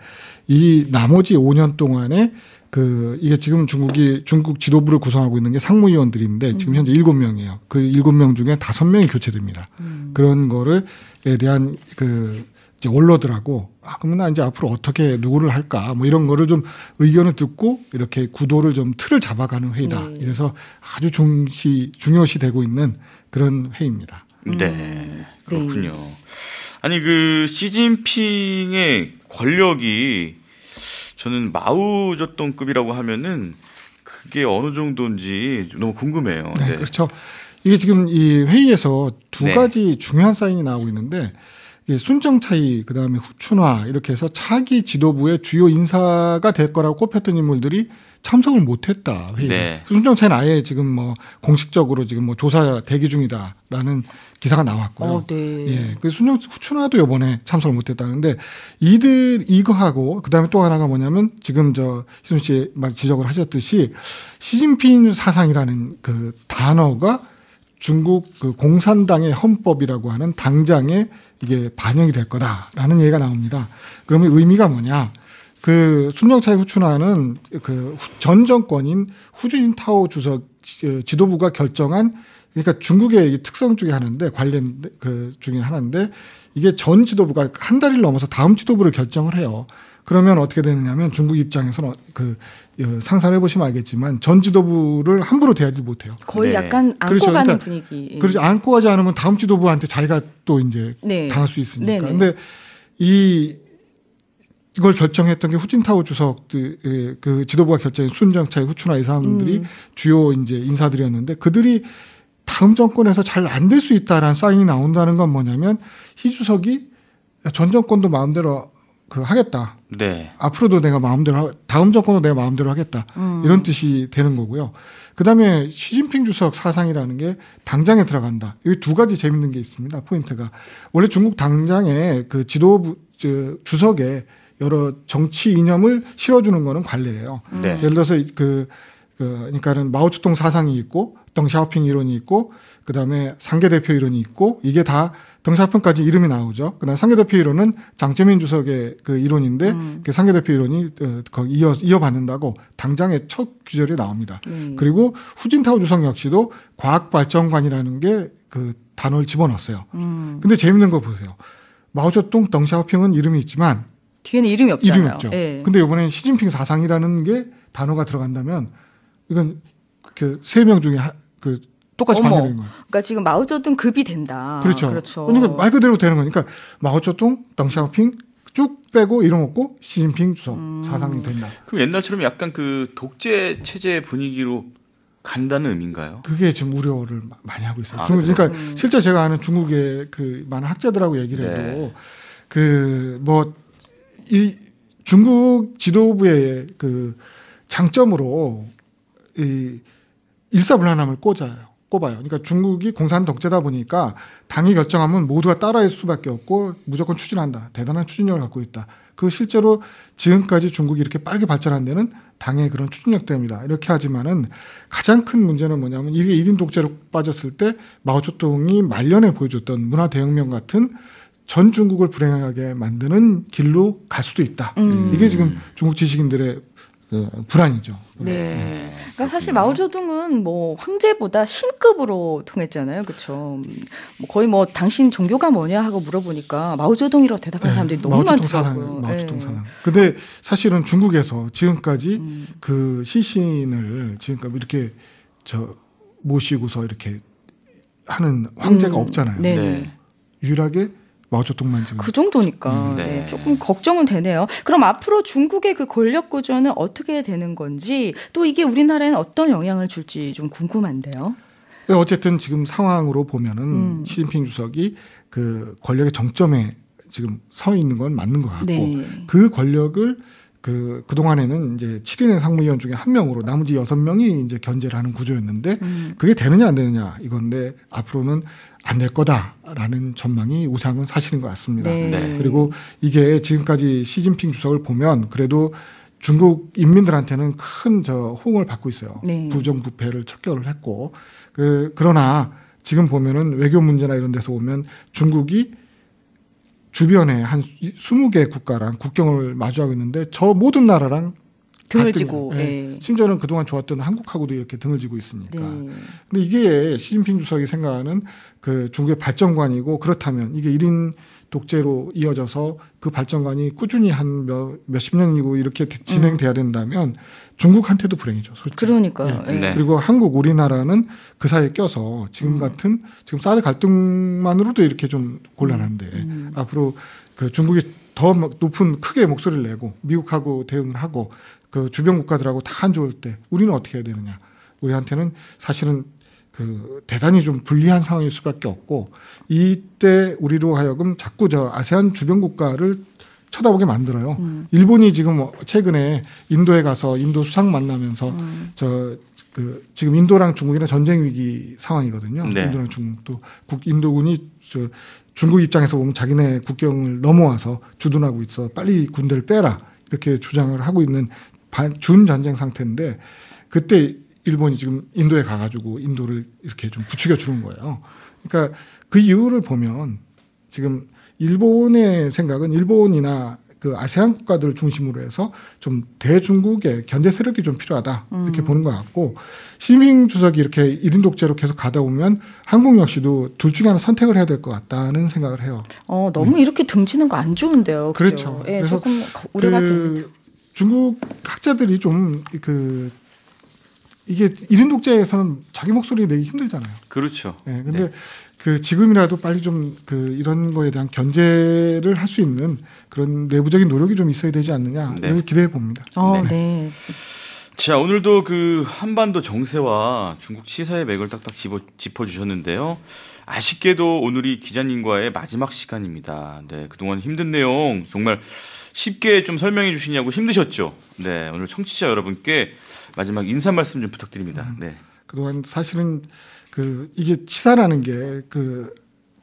이 나머지 오 년 동안에 그 이게 지금 중국이 중국 지도부를 구성하고 있는 게 상무위원들인데 지금 현재 일곱 명이에요. 그 일곱 명 중에 다섯 명이 교체됩니다. 음. 그런 거를에 대한 그 이제 원로들하고 아 그러면 나 이제 앞으로 어떻게 누구를 할까 뭐 이런 거를 좀 의견을 듣고 이렇게 구도를 좀 틀을 잡아가는 회의다. 네. 이래서 아주 중시 중요시 되고 있는 그런 회의입니다. 네. 그렇군요. 아니 그 시진핑의 권력이 저는 마오쩌둥급이라고 하면은 그게 어느 정도인지 너무 궁금해요. 네, 네. 그렇죠. 이게 지금 이 회의에서 두 네. 가지 중요한 사인이 나오고 있는데 이게 순정차이 그다음에 후춘화 이렇게 해서 차기 지도부의 주요 인사가 될 거라고 꼽혔던 인물들이 참석을 못했다. 회의에. 네. 순정차이는 아예 지금 뭐 공식적으로 지금 뭐 조사 대기 중이다라는 기사가 나왔고요. 어, 네. 예, 그 순정 후춘화도 이번에 참석을 못했다는데 이들 이거하고 그다음에 또 하나가 뭐냐면 지금 저 희순 씨 지적을 하셨듯이 시진핑 사상이라는 그 단어가 중국 그 공산당의 헌법이라고 하는 당장에 이게 반영이 될 거다라는 얘기가 나옵니다. 그러면 의미가 뭐냐? 그 순정차이 후춘화는 그 전 정권인 후진타오 주석 지도부가 결정한 그러니까 중국의 특성 중에 하나인데 관련 그 중에 하나인데 이게 전 지도부가 한 달을 넘어서 다음 지도부를 결정을 해요. 그러면 어떻게 되느냐면 중국 입장에서는 그 상상해 보시면 알겠지만 전 지도부를 함부로 대하지 못해요. 거의 네. 약간 안고 그렇죠. 가는 그러니까 분위기. 그렇죠. 안고 가지 않으면 다음 지도부한테 자기가 또 이제 네. 당할 수 있으니까. 네네. 근데 이 이걸 결정했던 게 후진타오 주석 그 지도부가 결정한 순정차이 후춘화 이 사람들이 음. 주요 이제 인사들이었는데 그들이 다음 정권에서 잘 안 될 수 있다라는 사인이 나온다는 건 뭐냐면 희 주석이 전 정권도 마음대로 그 하겠다. 네. 앞으로도 내가 마음대로 하, 다음 정권도 내가 마음대로 하겠다. 음. 이런 뜻이 되는 거고요. 그다음에 시진핑 주석 사상이라는 게 당장에 들어간다. 여기 두 가지 재밌는 게 있습니다. 포인트가 원래 중국 당장에 그 지도부 저, 주석에 여러 정치 이념을 실어주는 거는 관례예요. 네. 예를 들어서 그, 그 그러니까는 마오쩌둥 사상이 있고 덩샤오핑 이론이 있고 그다음에 상계대표 이론이 있고 이게 다 덩샤오핑까지 이름이 나오죠. 그다음 상계대표 이론은 장제민 주석의 그 이론인데 음. 그 상계대표 이론이 어, 거기 이어 이어받는다고 당장의 첫 규절이 나옵니다. 음. 그리고 후진타오 주석 역시도 과학발전관이라는 게 그 단어를 집어넣었어요. 음. 근데 재밌는 거 보세요. 마오쩌둥, 덩샤오핑은 이름이 있지만 뒤에는 이름이 없잖아요. 이름이 없죠. 예. 근데 이번엔 시진핑 사상이라는 게 단어가 들어간다면 이건 그 세 명 중에 하, 그 똑같이 어머. 반대되는 거예요. 그러니까 지금 마오쩌둥 급이 된다. 그렇죠. 그렇죠. 그러니까 말 그대로 되는 거니까 마오쩌둥, 덩샤오핑 쭉 빼고 이름 없고 시진핑 주석 음. 사상이 된다. 그럼 옛날처럼 약간 그 독재 체제 분위기로 간다는 의미인가요? 그게 지금 우려를 많이 하고 있어요. 아, 중국, 그래요? 그러니까 음. 실제 제가 아는 중국의 그 많은 학자들하고 얘기를 해도 네. 그 뭐 이 중국 지도부의 그 장점으로 이 일사불란함을 꽂아요. 꼽아요. 그러니까 중국이 공산 독재다 보니까 당이 결정하면 모두가 따라할 수밖에 없고 무조건 추진한다. 대단한 추진력을 갖고 있다. 그 실제로 지금까지 중국이 이렇게 빠르게 발전한 데는 당의 그런 추진력 때문이다. 이렇게 하지만은 가장 큰 문제는 뭐냐면 이게 일 인 독재로 빠졌을 때 마오쩌둥이 말년에 보여줬던 문화 대혁명 같은 전 중국을 불행하게 만드는 길로 갈 수도 있다. 음. 이게 지금 중국 지식인들의 그 불안이죠. 네. 그러니까 사실 마오쩌둥은 뭐 황제보다 신급으로 통했잖아요. 그렇죠. 뭐 거의 뭐 당신 종교가 뭐냐 하고 물어보니까 마오쩌둥이라고 대답하는 사람들이 너무 마오쩌둥 많더라고요. 사상, 마오쩌둥 네. 사상. 근데 사실은 중국에서 지금까지 음. 그 시신을 지금까지 이렇게 저 모시고서 이렇게 하는 황제가 음. 없잖아요. 네. 네. 유일하게 마오쩌둥만 지금. 그 정도니까 음, 네. 네, 조금 걱정은 되네요. 그럼 앞으로 중국의 그 권력 구조는 어떻게 되는 건지 또 이게 우리나라에는 어떤 영향을 줄지 좀 궁금한데요. 어쨌든 지금 상황으로 보면은 음. 시진핑 주석이 그 권력의 정점에 지금 서 있는 건 맞는 것 같고 네. 그 권력을 그, 그동안에는 이제 칠 인의 상무위원 중에 한 명으로 나머지 여섯 명이 이제 견제를 하는 구조였는데 음. 그게 되느냐 안 되느냐 이건데 앞으로는 안 될 거다라는 전망이 우상은 사실인 것 같습니다. 네. 네. 그리고 이게 지금까지 시진핑 주석을 보면 그래도 중국 인민들한테는 큰 저 호응을 받고 있어요. 네. 부정부패를 척결을 했고 그, 그러나 지금 보면은 외교 문제나 이런 데서 보면 중국이 주변에 한 스무 개 국가랑 국경을 마주하고 있는데 저 모든 나라랑 등을 다 지고, 예. 예. 심지어는 그동안 좋았던 한국하고도 이렇게 등을 지고 있으니까. 네. 근데 이게 시진핑 주석이 생각하는 그 중국의 발전관이고 그렇다면 이게 일 인 독재로 이어져서 그 발전관이 꾸준히 한 몇, 몇십 년이고 이렇게 진행돼야 된다면 중국한테도 불행이죠. 솔직히. 그러니까요. 예. 예. 네. 그리고 한국, 우리나라는 그 사이에 껴서 지금 같은 지금 사드 갈등만으로도 이렇게 좀 곤란한데 음. 앞으로 그 중국이 더 높은 크게 목소리를 내고 미국하고 대응을 하고 그 주변 국가들하고 다 안 좋을 때 우리는 어떻게 해야 되느냐. 우리한테는 사실은 그 대단히 좀 불리한 상황일 수밖에 없고 이때 우리로 하여금 자꾸 저 아세안 주변 국가를 쳐다보게 만들어요. 음. 일본이 지금 최근에 인도에 가서 인도 수상 만나면서 음. 저 그 지금 인도랑 중국이랑 전쟁 위기 상황이거든요. 네. 인도랑 중국도 국 인도군이 저 중국 입장에서 보면 자기네 국경을 넘어와서 주둔하고 있어 빨리 군대를 빼라 이렇게 주장을 하고 있는 준 전쟁 상태인데 그때 일본이 지금 인도에 가가지고 인도를 이렇게 좀 부추겨 주는 거예요. 그러니까 그 이유를 보면 지금 일본의 생각은 일본이나 그 아세안 국가들을 중심으로 해서 좀 대중국의 견제 세력이 좀 필요하다 이렇게 음. 보는 것 같고 시진핑 주석이 이렇게 일 인 독재로 계속 가다 보면 한국 역시도 둘 중에 하나 선택을 해야 될 것 같다는 생각을 해요. 어, 너무 이렇게 등지는 거 안 좋은데요. 그렇죠. 그렇죠. 예, 그래서 조금 우려가 됩니다. 그 중국 학자들이 좀 그 이게 일 인 독재에서는 자기 목소리 내기 힘들잖아요. 그렇죠. 예, 근데 네. 그 지금이라도 빨리 좀 그 이런 거에 대한 견제를 할 수 있는 그런 내부적인 노력이 좀 있어야 되지 않느냐 네. 이걸 기대해 봅니다. 어, 네. 네. 자, 오늘도 그 한반도 정세와 중국 시사의 맥을 딱딱 짚어, 짚어주셨는데요. 아쉽게도 오늘이 기자님과의 마지막 시간입니다. 네, 그동안 힘든 내용 정말 쉽게 좀 설명해 주시냐고 힘드셨죠. 네, 오늘 청취자 여러분께 마지막 인사 말씀 좀 부탁드립니다. 네. 그동안 사실은 그 이게 치사라는 게 그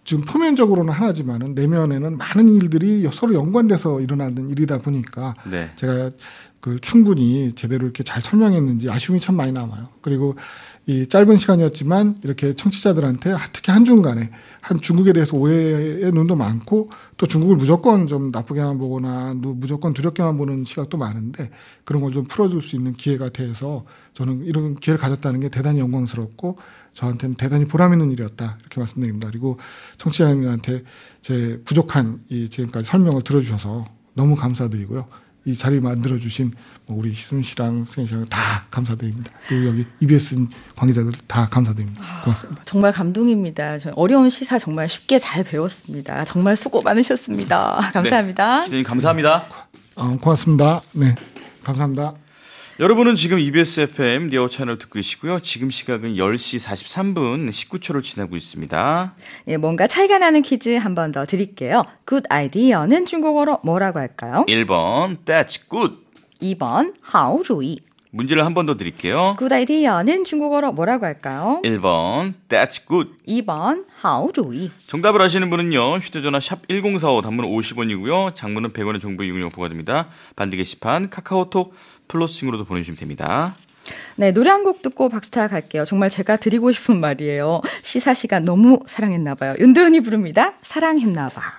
지금 표면적으로는 하나지만은 내면에는 많은 일들이 서로 연관돼서 일어나는 일이다 보니까 네. 제가 그 충분히 제대로 이렇게 잘 설명했는지 아쉬움이 참 많이 남아요. 그리고 이 짧은 시간이었지만 이렇게 청취자들한테 특히 한중간에 한 중국에 대해서 오해의 눈도 많고 또 중국을 무조건 좀 나쁘게만 보거나 무조건 두렵게만 보는 시각도 많은데 그런 걸 좀 풀어줄 수 있는 기회가 돼서 저는 이런 기회를 가졌다는 게 대단히 영광스럽고 저한테는 대단히 보람 있는 일이었다 이렇게 말씀드립니다. 그리고 청취자님한테 제 부족한 이 지금까지 설명을 들어주셔서 너무 감사드리고요. 이 자리 만들어주신 우리 희순 씨랑 승혜 씨랑 다 감사드립니다. 그리고 여기 이비에스 관계자들 다 감사드립니다. 고맙습니다. 아, 정말 감동입니다. 저 어려운 시사 정말 쉽게 잘 배웠습니다. 정말 수고 많으셨습니다. 감사합니다. 네, 시대님 감사합니다. 어, 고맙습니다. 네, 감사합니다. 여러분은 지금 이비에스 에프엠 리어 채널 듣고 계시고요. 지금 시각은 열 시 사십삼 분 십구 초를 지나고 있습니다. 예, 뭔가 차이가 나는 퀴즈 한 번 더 드릴게요. Good idea는 중국어로 뭐라고 할까요? 일 번 That's good. 이 번 好主意. 문제를 한 번 더 드릴게요. Good idea는 중국어로 뭐라고 할까요? 일 번 That's good. 이 번 好主意. 정답을 아시는 분은요. 휴대전화 샵 일공사오 단문 오십 원이고요. 장문은 백 원의 정보 이용료 부과됩니다. 반디 게시판 카카오톡 플러스층으로도 보내주시면 됩니다. 네, 노래 한 곡 듣고 박스타 갈게요. 정말 제가 드리고 싶은 말이에요. 시사 시간 너무 사랑했나 봐요. 윤도현이 부릅니다. 사랑했나 봐.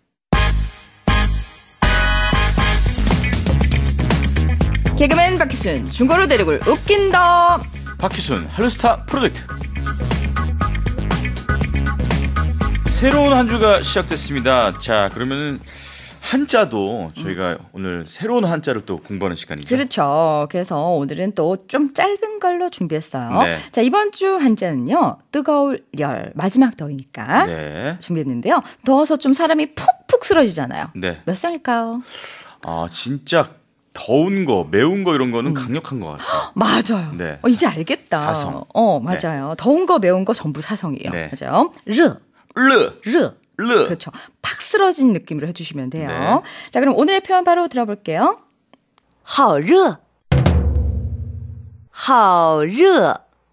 개그맨 박희순, 중고로 대륙을 웃긴다. 박희순 할루스타 프로젝트. 새로운 한 주가 시작됐습니다. 자, 그러면 한자도 저희가 음. 오늘 새로운 한자를 또 공부하는 시간이죠. 그렇죠. 그래서 오늘은 또 좀 짧은 걸로 준비했어요. 네. 자, 이번 주 한자는요. 뜨거울 열, 마지막 더위니까 네. 준비했는데요. 더워서 좀 사람이 푹푹 쓰러지잖아요. 네. 몇 살일까요? 아, 진짜 더운 거, 매운 거 이런 거는 음. 강력한 것 같아요. 맞아요. 네. 어, 이제 알겠다. 사성. 어, 맞아요. 네. 더운 거, 매운 거 전부 사성이에요. 네. 맞아요. 르. 르. 르. 르. 그렇죠. 팍 쓰러진 느낌으로 해주시면 돼요. 네. 자, 그럼 오늘의 표현 바로 들어볼게요. 好热. 好热.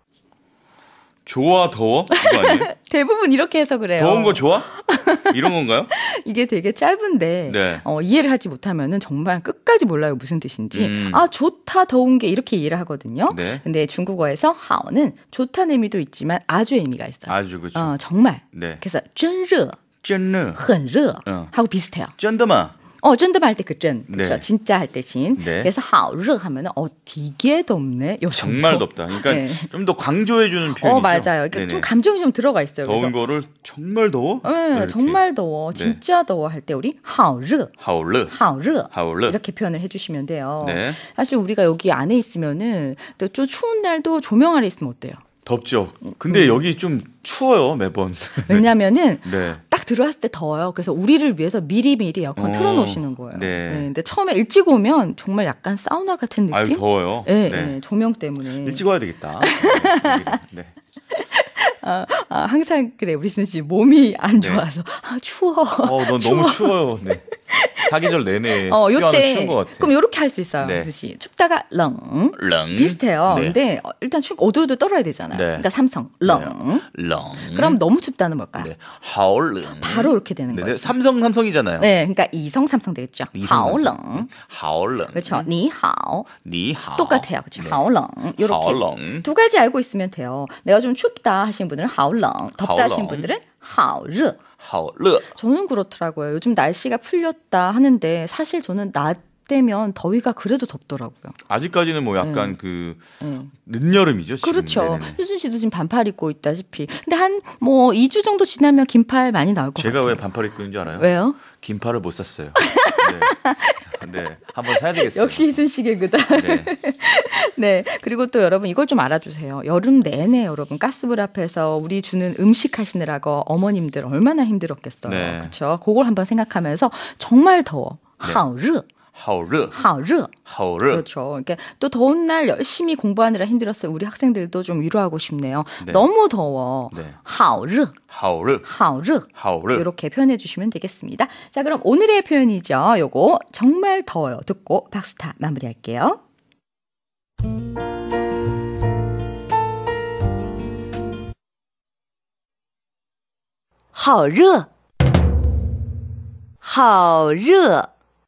좋아, 더워? 이거 아니에요? 대부분 이렇게 해서 그래요. 더운 거 좋아? 이런 건가요? 이게 되게 짧은데 네. 어, 이해를 하지 못하면은 정말 끝까지 몰라요. 무슨 뜻인지. 음. 아, 좋다, 더운 게 이렇게 이해를 하거든요. 네. 근데 중국어에서 하오는 좋다는 의미도 있지만 아주 의미가 있어요. 아주 그렇죠. 어, 정말. 네. 그래서 真热, 真热, 很热 어. 하고 비슷해요. 真的吗? 어, 쩐드마 할 때 그 쩐. 그렇죠. 네. 진짜 할 때 진. 네. 그래서 하오르 하면은 어, 되게 덥네. 요 정도. 정말 덥다. 그러니까 네. 좀 더 강조해 주는 표현이죠. 어, 맞아요. 그러니까 좀 감정이 좀 들어가 있어요. 더운 그래서. 거를 정말 더워? 네, 정말 더워. 네. 진짜 더워 할 때 우리 하오르. 하오르. 하오르. 하오르. 이렇게 표현을 해 주시면 돼요. 네. 사실 우리가 여기 안에 있으면은 또 좀 추운 날도 조명 아래 있으면 어때요? 덥죠. 근데 음. 여기 좀 추워요, 매번. 왜냐면은 네. 딱 들어왔을 때 더워요. 그래서 우리를 위해서 미리미리 에어컨 어. 틀어놓으시는 거예요. 네. 네. 근데 처음에 일찍 오면 정말 약간 사우나 같은 느낌? 아유, 더워요. 네, 네. 네. 조명 때문에. 일찍 와야 되겠다. 네. 아, 아, 항상 그래. 우리 순 씨 몸이 안 좋아서 네. 아, 추워. 어, 너 추워. 너무 추워요. 네. 사계절 내내 어, 요때 추운 것 같아. 그럼 이렇게 할 수 있어요, 네. 순 씨. 춥다가 렁. 렁. 비슷해요. 네. 근데 일단 추 어두워도 떨어야 되잖아요. 네. 그러니까 삼성 렁. 네. 렁. 그럼 너무 춥다는 뭘까요? 네. 하오렁. 바로 이렇게 되는 네. 거죠. 삼성 삼성이잖아요. 네, 그러니까 이성 삼성 되겠죠. 하오렁. 하오렁. 그렇죠. 니하오. 니하오. 똑같아요. 그렇죠. 네. 하오렁. 이렇게 하오렁. 두 가지 알고 있으면 돼요. 내가 좀 춥다 하시는 분들은 하오렁, 덥다 하오렁. 하시는 분들은 하오르. 하오르. 저는 그렇더라고요. 요즘 날씨가 풀렸다 하는데 사실 저는 낮 되면 더위가 그래도 덥더라고요. 아직까지는 뭐 약간 네. 그 네. 늦여름이죠. 지금. 그렇죠. 희순 씨도 지금 반팔 입고 있다시피. 근데 한 뭐 이 주 정도 지나면 긴팔 많이 나올 것 제가 같아요. 제가 왜 반팔 입고 있는 줄 알아요? 왜요? 긴팔을 못 샀어요. 네. 네. 한번 사야 되겠어요. 역시 희순 씨 개그다. 네. 네. 그리고 또 여러분 이걸 좀 알아주세요. 여름 내내 여러분 가스불 앞에서 우리 주는 음식 하시느라고 어머님들 얼마나 힘들었겠어요. 네. 그렇죠. 그걸 한번 생각하면서 정말 더워. 네. 하오르. 하오르. 하오르. 하오르. 그렇죠. 그러니까 또 더운 날 열심히 공부하느라 힘들었어요. 우리 학생들도 좀 위로하고 싶네요. 네. 너무 더워. 네. 하오르. 하오르. 하오르. 하오르. 이렇게 표현해 주시면 되겠습니다. 자, 그럼 오늘의 표현이죠. 요거 정말 더워요. 듣고 박스타 마무리할게요. 好热好热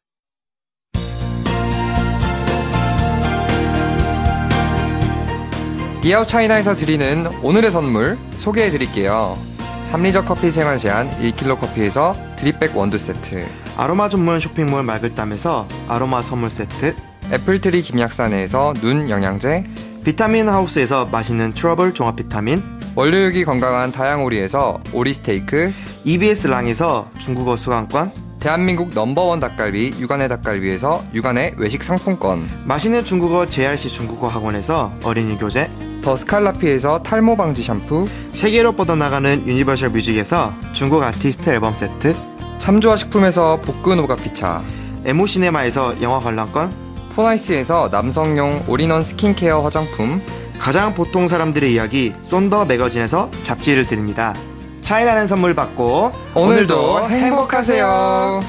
디아오 차이나에서 드리는 오늘의 선물 소개해 드릴게요. 합리적 커피 생활 제한 일 킬로그램 커피에서 드립백 원두 세트, 아로마 전문 쇼핑몰 말글담에서 아로마 선물 세트, 애플트리 김약산에서 눈 영양제, 비타민 하우스에서 맛있는 트러블 종합 비타민, 원료육이 건강한 다양오리에서 오리 스테이크, 이비에스 랑에서 중국어 수강권, 대한민국 넘버원 닭갈비 육안의 닭갈비에서 육안의 외식 상품권, 맛있는 중국어 제이알씨 중국어 학원에서 어린이 교재, 더 스칼라피에서 탈모 방지 샴푸, 세계로 뻗어나가는 유니버셜 뮤직에서 중국 아티스트 앨범 세트, 참조화 식품에서 볶은 오가피차, 에모시네마에서 영화 관람권, 포나이스에서 남성용 올인원 스킨케어 화장품, 가장 보통 사람들의 이야기 쏜더 매거진에서 잡지를 드립니다. 차이나는 선물 받고 오늘도 행복하세요.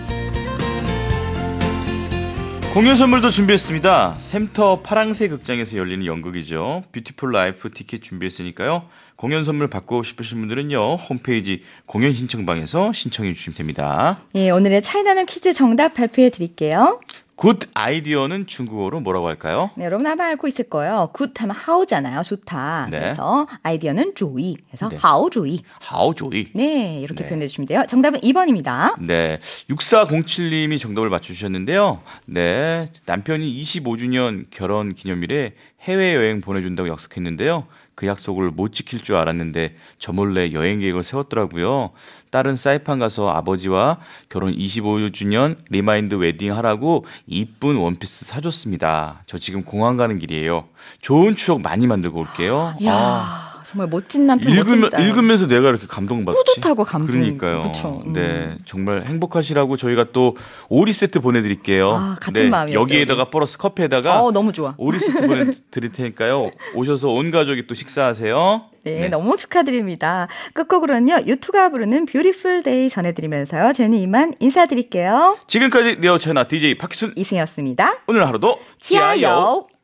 공연 선물도 준비했습니다. 샘터 파랑새 극장에서 열리는 연극이죠. 뷰티풀 라이프 티켓 준비했으니까요. 공연 선물 받고 싶으신 분들은요. 홈페이지 공연 신청방에서 신청해 주시면 됩니다. 예, 오늘의 차이나는 퀴즈 정답 발표해 드릴게요. 굿 아이디어는 중국어로 뭐라고 할까요? 네, 여러분 아마 알고 있을 거예요. 굿 하면 하오잖아요. 좋다. 네. 그래서 아이디어는 조이. 그래서 네. 하오조이. 하오조이. 네, 이렇게 네. 표현해 주시면 돼요. 정답은 이 번입니다. 네. 육사공칠님이 정답을 맞춰주셨는데요. 네. 남편이 이십오 주년 결혼 기념일에 해외여행 보내준다고 약속했는데요. 그 약속을 못 지킬 줄 알았는데 저 몰래 여행 계획을 세웠더라고요. 딸은 사이판 가서 아버지와 결혼 이십오 주년 리마인드 웨딩 하라고 이쁜 원피스 사줬습니다. 저 지금 공항 가는 길이에요. 좋은 추억 많이 만들고 올게요. 이야, 아, 정말 멋진 남편, 읽으면, 멋진 딸. 읽으면서 내가 이렇게 감동받지. 뿌듯하고 감동. 그러니까요. 그쵸. 음. 네, 정말 행복하시라고 저희가 또 오리 세트 보내드릴게요. 아, 같은 네, 마음이었어요. 여기에다가 플러스 커피에다가 어, 너무 좋아. 오리 세트 보내드릴 테니까요. 오셔서 온 가족이 또 식사하세요. 네, 네. 너무 축하드립니다. 끝곡으로는요, 유투가 부르는 뷰티풀 데이 전해드리면서요. 저희는 이만 인사드릴게요. 지금까지 네오 채나 디제이 박희순 이승이었습니다. 오늘 하루도 지하요.